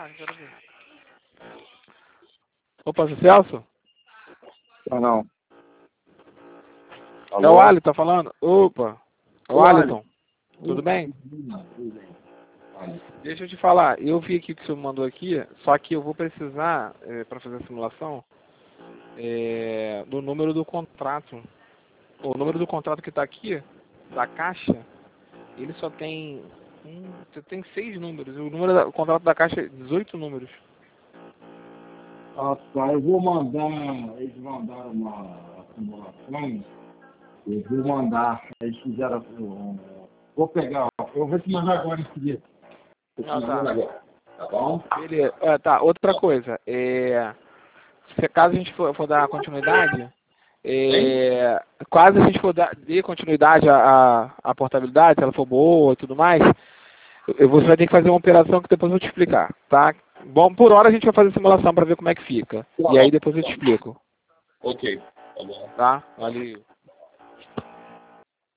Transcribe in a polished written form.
a gente vai ouvir. Opa, seu Celso? Não. É o Ali, tá falando? Opa, é o Aliton. Tudo bem? Tudo bem. Deixa eu te falar, eu vi aqui o que o senhor mandou aqui, só que eu vou precisar, para fazer a simulação, do número do contrato. O número do contrato que está aqui, da caixa, ele só tem tem 6 números. O número do contrato da caixa é 18 números. Ah, tá. Eu vou mandar. Eles mandaram uma simulação. Eu vou mandar. Eles fizeram. Vou pegar. Eu vou te mandar agora em seguida. Vou te mandar agora. Tá bom? Beleza. Tá, outra coisa. Se caso a gente for dar continuidade, caso a gente for dar continuidade à portabilidade, se ela for boa e tudo mais, você vai ter que fazer uma operação que depois eu vou te explicar, tá? Bom, por hora a gente vai fazer a simulação para ver como é que fica. E aí depois eu te explico. Ok, tá bom. Tá? Valeu.